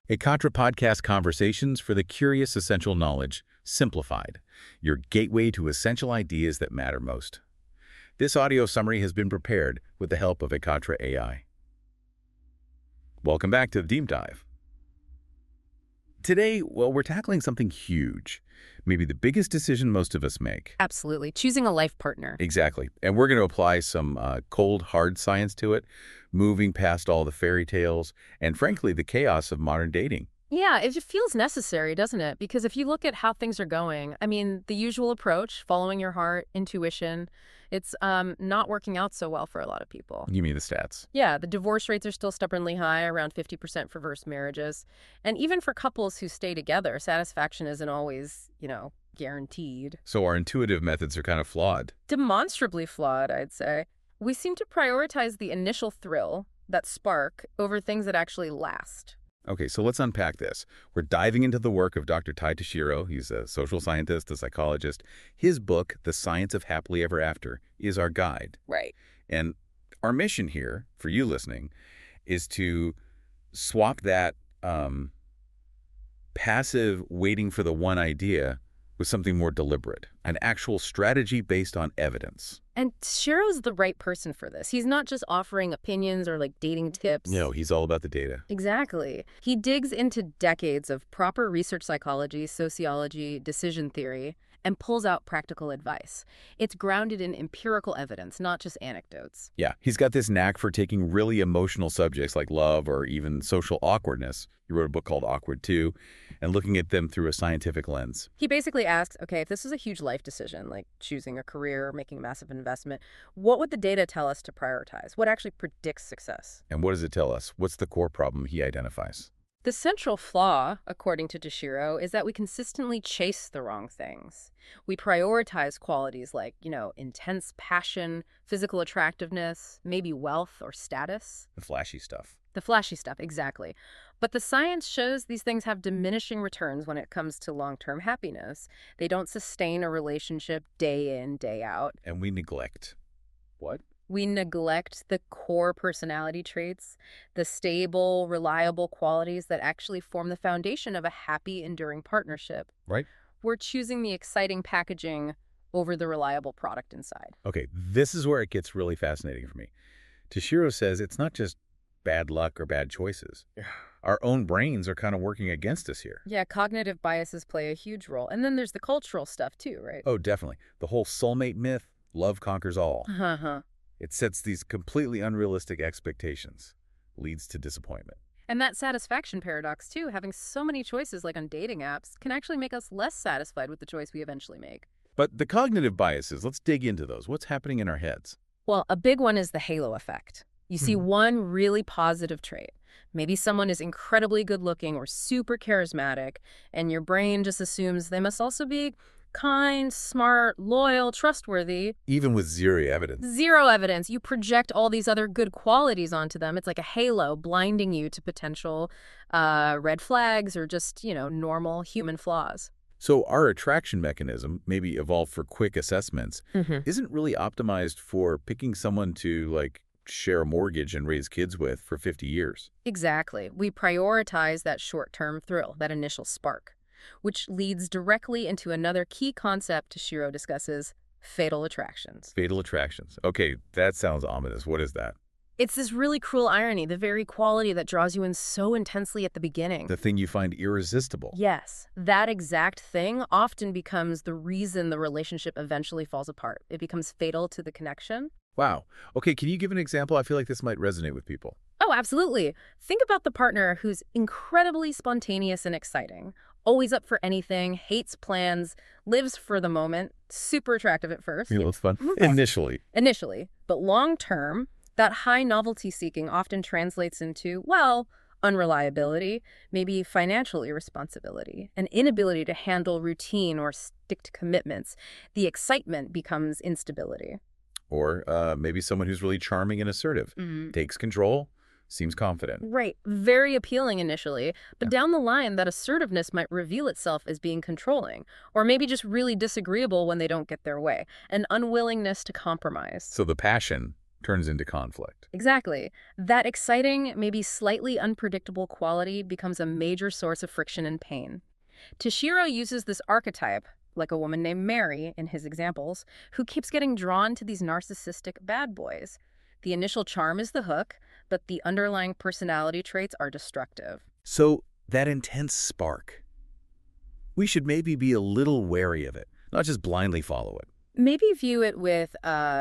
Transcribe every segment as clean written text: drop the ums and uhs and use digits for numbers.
A Katra Podcast Conversations for the Curious Essential Knowledge, Simplified, your gateway to essential ideas that matter most. This audio summary has been prepared with the help of Ekatra AI. Welcome back to the Deep Dive. Today, we're tackling something huge, maybe the biggest decision most of us make. Absolutely. Choosing a life partner. Exactly. And we're going to apply some cold, hard science to it, moving past all the fairy tales and, frankly, the chaos of modern dating. Yeah, it just feels necessary, doesn't it? Because if you look at how things are going, the usual approach, following your heart, intuition, it's not working out so well for a lot of people. Give me the stats. Yeah, the divorce rates are still stubbornly high, around 50% for reverse marriages. And even for couples who stay together, satisfaction isn't always, guaranteed. So our intuitive methods are kind of flawed. Demonstrably flawed, I'd say. We seem to prioritize the initial thrill, that spark, over things that actually last. Okay, so let's unpack this. We're diving into the work of Dr. Tai Tashiro. He's a social scientist, a psychologist. His book, The Science of Happily Ever After, is our guide. Right. And our mission here, for you listening, is to swap that passive waiting for the one idea with something more deliberate, an actual strategy based on evidence. And Shiro's the right person for this. He's not just offering opinions or dating tips. No, he's all about the data. Exactly. He digs into decades of proper research psychology, sociology, decision theory, and pulls out practical advice. It's grounded in empirical evidence, not just anecdotes. Yeah, he's got this knack for taking really emotional subjects like love or even social awkwardness. He wrote a book called Awkward Too, and looking at them through a scientific lens. He basically asks, okay, if this is a huge life decision, like choosing a career or making a massive investment, what would the data tell us to prioritize? What actually predicts success? And what does it tell us? What's the core problem he identifies? The central flaw, according to Tashiro, is that we consistently chase the wrong things. We prioritize qualities like, intense passion, physical attractiveness, maybe wealth or status. The flashy stuff. The flashy stuff, exactly. But the science shows these things have diminishing returns when it comes to long-term happiness. They don't sustain a relationship day in, day out. And we neglect. What? We neglect the core personality traits, the stable, reliable qualities that actually form the foundation of a happy, enduring partnership. Right. We're choosing the exciting packaging over the reliable product inside. Okay, this is where it gets really fascinating for me. Tashiro says it's not just bad luck or bad choices. Our own brains are kind of working against us here. Yeah, cognitive biases play a huge role. And then there's the cultural stuff too, right? Oh, definitely. The whole soulmate myth, love conquers all. Uh-huh. It sets these completely unrealistic expectations, leads to disappointment. And that satisfaction paradox, too, having so many choices like on dating apps, can actually make us less satisfied with the choice we eventually make. But the cognitive biases, let's dig into those. What's happening in our heads? Well, a big one is the halo effect. You see one really positive trait. Maybe someone is incredibly good looking or super charismatic, and your brain just assumes they must also be kind, smart, loyal, trustworthy. Even with zero evidence. Zero evidence. You project all these other good qualities onto them. It's like a halo blinding you to potential red flags or just, normal human flaws. So our attraction mechanism, maybe evolved for quick assessments, isn't really optimized for picking someone to, share a mortgage and raise kids with for 50 years. Exactly. We prioritize that short-term thrill, that initial spark, which leads directly into another key concept Tashiro discusses, fatal attractions. Fatal attractions. Okay, that sounds ominous. What is that? It's this really cruel irony, the very quality that draws you in so intensely at the beginning. The thing you find irresistible. Yes, that exact thing often becomes the reason the relationship eventually falls apart. It becomes fatal to the connection. Wow. Okay, can you give an example? I feel like this might resonate with people. Oh, absolutely. Think about the partner who's incredibly spontaneous and exciting, always up for anything, hates plans, lives for the moment, super attractive at first. It's fun. Initially. But long term, that high novelty seeking often translates into, unreliability, maybe financial irresponsibility, an inability to handle routine or stick to commitments. The excitement becomes instability. Or maybe someone who's really charming and assertive, takes control, seems confident. Right. Very appealing initially, but down the line, that assertiveness might reveal itself as being controlling, or maybe just really disagreeable when they don't get their way, an unwillingness to compromise. So the passion turns into conflict. Exactly. That exciting, maybe slightly unpredictable quality becomes a major source of friction and pain. Toshiro uses this archetype, like a woman named Mary in his examples, who keeps getting drawn to these narcissistic bad boys. The initial charm is the hook, but the underlying personality traits are destructive. So that intense spark, we should maybe be a little wary of it, not just blindly follow it. Maybe view it with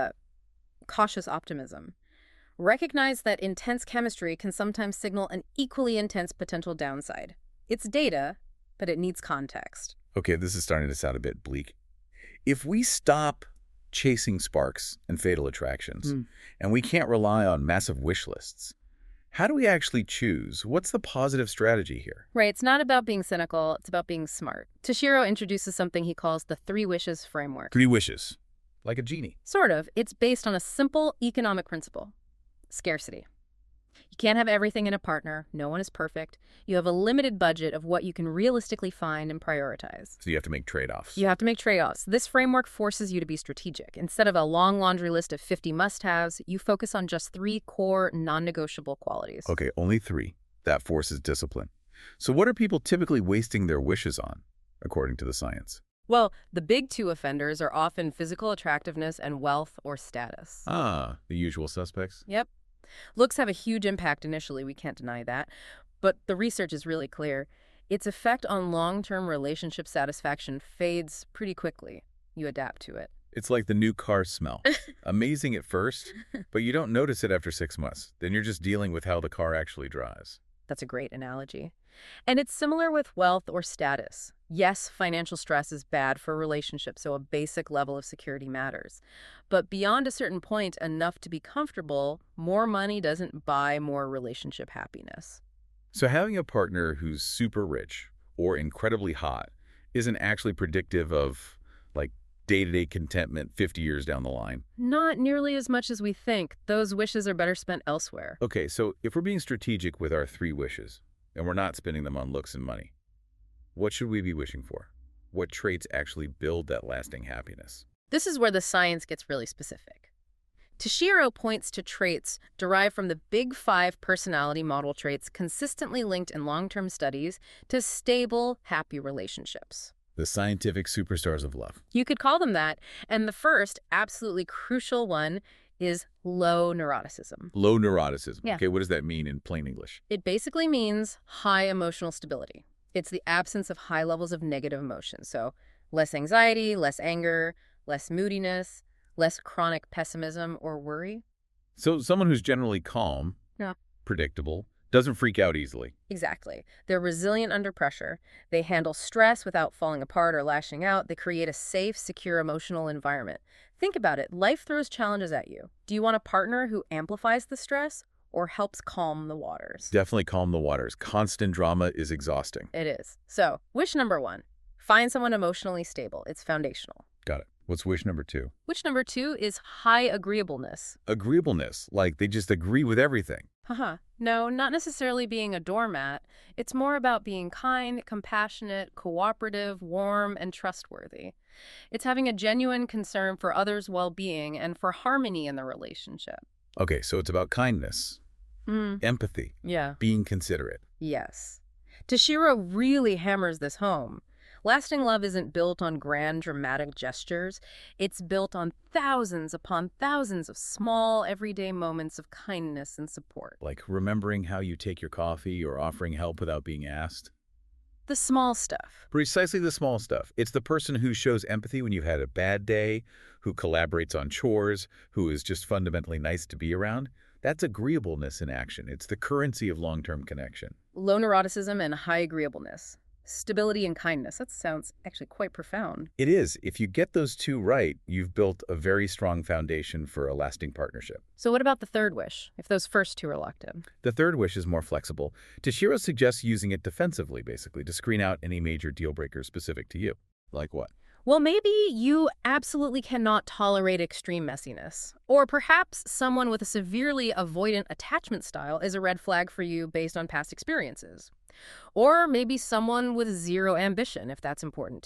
cautious optimism. Recognize that intense chemistry can sometimes signal an equally intense potential downside. It's data, but it needs context. Okay, this is starting to sound a bit bleak. If we stop chasing sparks and fatal attractions, and we can't rely on massive wish lists, how do we actually choose? What's the positive strategy here? Right, it's not about being cynical, it's about being smart. Toshiro introduces something he calls the 3 wishes framework. 3 wishes, like a genie. Sort of. It's based on a simple economic principle. Scarcity. You can't have everything in a partner. No one is perfect. You have a limited budget of what you can realistically find and prioritize. So you have to make trade-offs. You have to make trade-offs. This framework forces you to be strategic. Instead of a long laundry list of 50 must-haves, you focus on just 3 core non-negotiable qualities. Okay, only 3. That forces discipline. So what are people typically wasting their wishes on, according to the science? Well, the big 2 offenders are often physical attractiveness and wealth or status. Ah, the usual suspects. Yep. Looks have a huge impact initially, we can't deny that. But the research is really clear. Its effect on long-term relationship satisfaction fades pretty quickly. You adapt to it. It's like the new car smell. Amazing at first, but you don't notice it after 6 months. Then you're just dealing with how the car actually drives. That's a great analogy. And it's similar with wealth or status. Yes, financial stress is bad for relationships, so a basic level of security matters. But beyond a certain point, enough to be comfortable, more money doesn't buy more relationship happiness. So having a partner who's super rich or incredibly hot isn't actually predictive of, like, day-to-day contentment 50 years down the line. Not nearly as much as we think. Those wishes are better spent elsewhere. Okay, so if we're being strategic with our 3 wishes, and we're not spending them on looks and money, what should we be wishing for? What traits actually build that lasting happiness? This is where the science gets really specific. Toshiro points to traits derived from the Big 5 personality model traits consistently linked in long-term studies to stable, happy relationships. The scientific superstars of love. You could call them that. And the first, absolutely crucial one is low neuroticism. Low neuroticism. Yeah. Okay, what does that mean in plain English? It basically means high emotional stability. It's the absence of high levels of negative emotion. So less anxiety, less anger, less moodiness, less chronic pessimism or worry. So someone who's generally calm, Yeah. predictable, doesn't freak out easily. Exactly. They're resilient under pressure. They handle stress without falling apart or lashing out. They create a safe, secure emotional environment. Think about it. Life throws challenges at you. Do you want a partner who amplifies the stress or helps calm the waters? Definitely calm the waters. Constant drama is exhausting. It is. So, wish number 1. Find someone emotionally stable. It's foundational. Got it. What's wish number 2? Wish number 2 is high agreeableness. Agreeableness, like they just agree with everything. Haha. No, not necessarily being a doormat. It's more about being kind, compassionate, cooperative, warm, and trustworthy. It's having a genuine concern for others' well-being and for harmony in the relationship. Okay, so it's about kindness, empathy, Yeah. being considerate. Yes. Toshiro really hammers this home. Lasting love isn't built on grand, dramatic gestures. It's built on thousands upon thousands of small, everyday moments of kindness and support. Like remembering how you take your coffee or offering help without being asked. The small stuff. Precisely the small stuff. It's the person who shows empathy when you've had a bad day, who collaborates on chores, who is just fundamentally nice to be around. That's agreeableness in action. It's the currency of long-term connection. Low neuroticism and high agreeableness. Stability and kindness. That sounds actually quite profound. It is. If you get those 2 right, you've built a very strong foundation for a lasting partnership. So what about the third wish, if those first 2 are locked in? The third wish is more flexible. Toshiro suggests using it defensively, basically, to screen out any major deal breakers specific to you. Like what? Well, maybe you absolutely cannot tolerate extreme messiness. Or perhaps someone with a severely avoidant attachment style is a red flag for you based on past experiences. Or maybe someone with zero ambition, if that's important to you.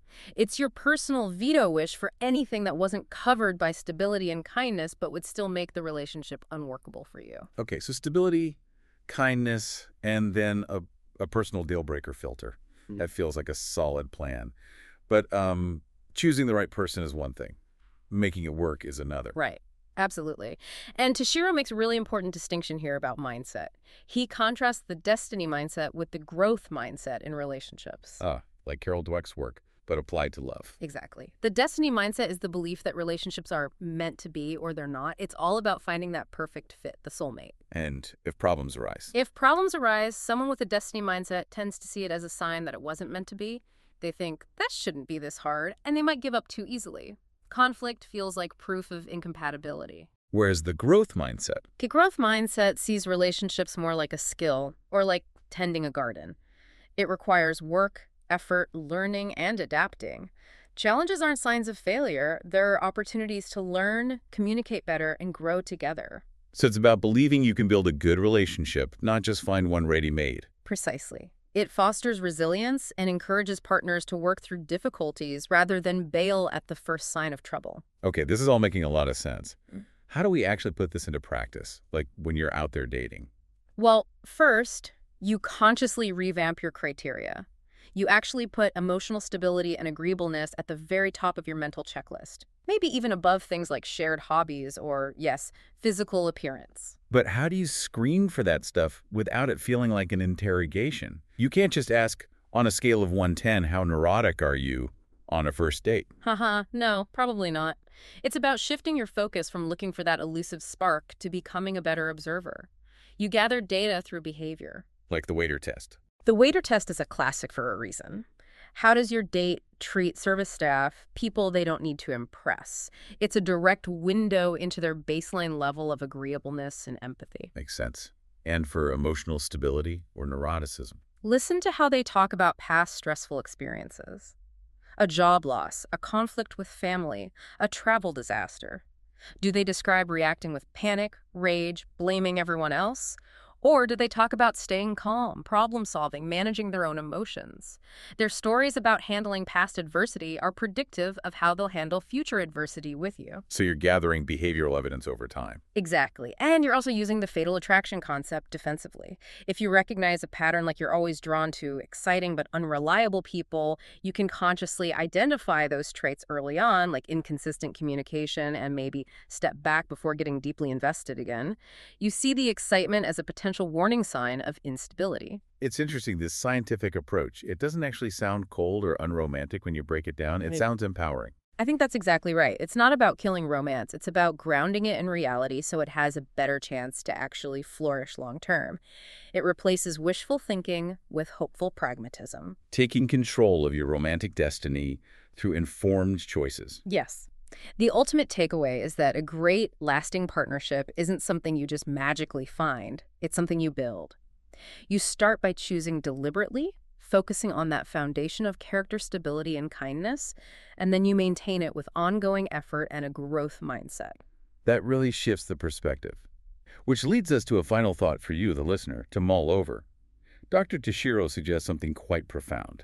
It's your personal veto wish for anything that wasn't covered by stability and kindness but would still make the relationship unworkable for you. Okay, so stability, kindness, and then a personal deal breaker filter. That feels like a solid plan. But choosing the right person is one thing. Making it work is another. Right. Absolutely. And Toshiro makes a really important distinction here about mindset. He contrasts the destiny mindset with the growth mindset in relationships. Like Carol Dweck's work, but applied to love. Exactly. The destiny mindset is the belief that relationships are meant to be or they're not. It's all about finding that perfect fit, the soulmate. And if problems arise. If problems arise, someone with a destiny mindset tends to see it as a sign that it wasn't meant to be. They think, that shouldn't be this hard, and they might give up too easily. Conflict feels like proof of incompatibility. Whereas the growth mindset. The growth mindset sees relationships more like a skill, or like tending a garden. It requires work, effort, learning, and adapting. Challenges aren't signs of failure. They're opportunities to learn, communicate better, and grow together. So it's about believing you can build a good relationship, not just find one ready-made. Precisely. It fosters resilience and encourages partners to work through difficulties rather than bail at the first sign of trouble. Okay, this is all making a lot of sense. How do we actually put this into practice, like when you're out there dating? Well, first, you consciously revamp your criteria. You actually put emotional stability and agreeableness at the very top of your mental checklist, maybe even above things like shared hobbies or, yes, physical appearance. But how do you screen for that stuff without it feeling like an interrogation? You can't just ask, on a scale of 1 to 10, how neurotic are you on a first date? No, probably not. It's about shifting your focus from looking for that elusive spark to becoming a better observer. You gather data through behavior. Like the waiter test. The waiter test is a classic for a reason. How does your date treat service staff, people they don't need to impress? It's a direct window into their baseline level of agreeableness and empathy. Makes sense. And for emotional stability or neuroticism. Listen to how they talk about past stressful experiences. A job loss, a conflict with family, a travel disaster. Do they describe reacting with panic, rage, blaming everyone else? Or do they talk about staying calm, problem-solving, managing their own emotions? Their stories about handling past adversity are predictive of how they'll handle future adversity with you. So you're gathering behavioral evidence over time. Exactly. And you're also using the fatal attraction concept defensively. If you recognize a pattern like you're always drawn to exciting but unreliable people, you can consciously identify those traits early on, like inconsistent communication, and maybe step back before getting deeply invested again. You see the excitement as a potential warning sign of instability. It's interesting, this scientific approach. It doesn't actually sound cold or unromantic when you break it down. It sounds empowering. I think that's exactly right. It's not about killing romance. It's about grounding it in reality so it has a better chance to actually flourish long term. It replaces wishful thinking with hopeful pragmatism. Taking control of your romantic destiny through informed choices. Yes. The ultimate takeaway is that a great, lasting partnership isn't something you just magically find. It's something you build. You start by choosing deliberately, focusing on that foundation of character stability and kindness, and then you maintain it with ongoing effort and a growth mindset. That really shifts the perspective. Which leads us to a final thought for you, the listener, to mull over. Dr. Toshiro suggests something quite profound.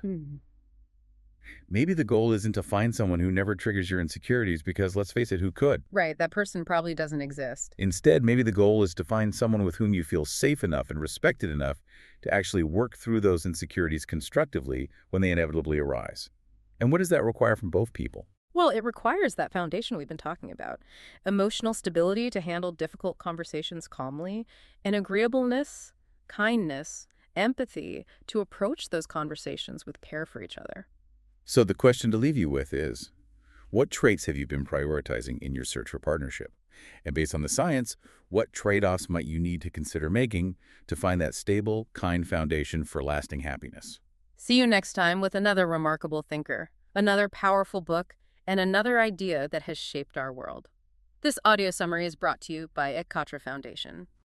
Maybe the goal isn't to find someone who never triggers your insecurities because, let's face it, who could? Right, that person probably doesn't exist. Instead, maybe the goal is to find someone with whom you feel safe enough and respected enough to actually work through those insecurities constructively when they inevitably arise. And what does that require from both people? Well, it requires that foundation we've been talking about. Emotional stability to handle difficult conversations calmly, and agreeableness, kindness, empathy to approach those conversations with care for each other. So the question to leave you with is, what traits have you been prioritizing in your search for partnership? And based on the science, what trade-offs might you need to consider making to find that stable, kind foundation for lasting happiness? See you next time with another remarkable thinker, another powerful book, and another idea that has shaped our world. This audio summary is brought to you by Ekatra Foundation.